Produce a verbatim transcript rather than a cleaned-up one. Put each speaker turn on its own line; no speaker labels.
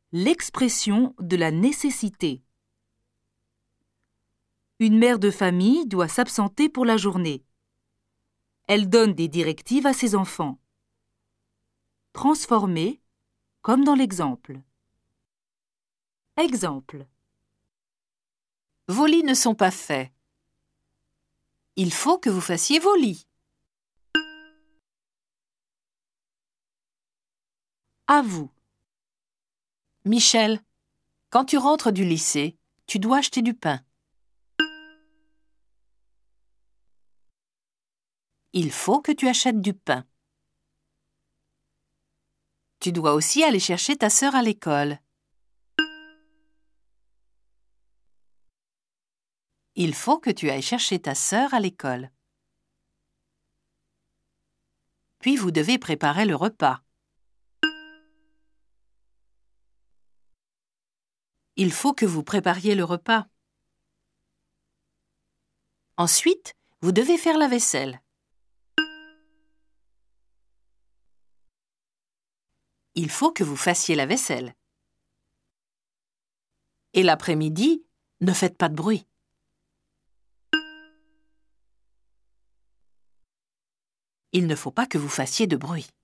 L'expression de la nécessité. Une mère de famille doit s'absenter pour la journée. Elle donne des directives à ses enfants. Transformer, comme dans l'exemple. Exemple.
Vos lits ne sont pas faits. Il faut que vous fassiez vos lits.
À vous.
Michel, quand tu rentres du lycée, tu dois acheter du pain. Il faut que tu achètes du pain. Tu dois aussi aller chercher ta sœur à l'école. Il faut que tu ailles chercher ta sœur à l'école. Puis vous devez préparer le repas. Il faut que vous prépariez le repas. Ensuite, vous devez faire la vaisselle. Il faut que vous fassiez la vaisselle. Et l'après-midi, ne faites pas de bruit. Il ne faut pas que vous fassiez de bruit.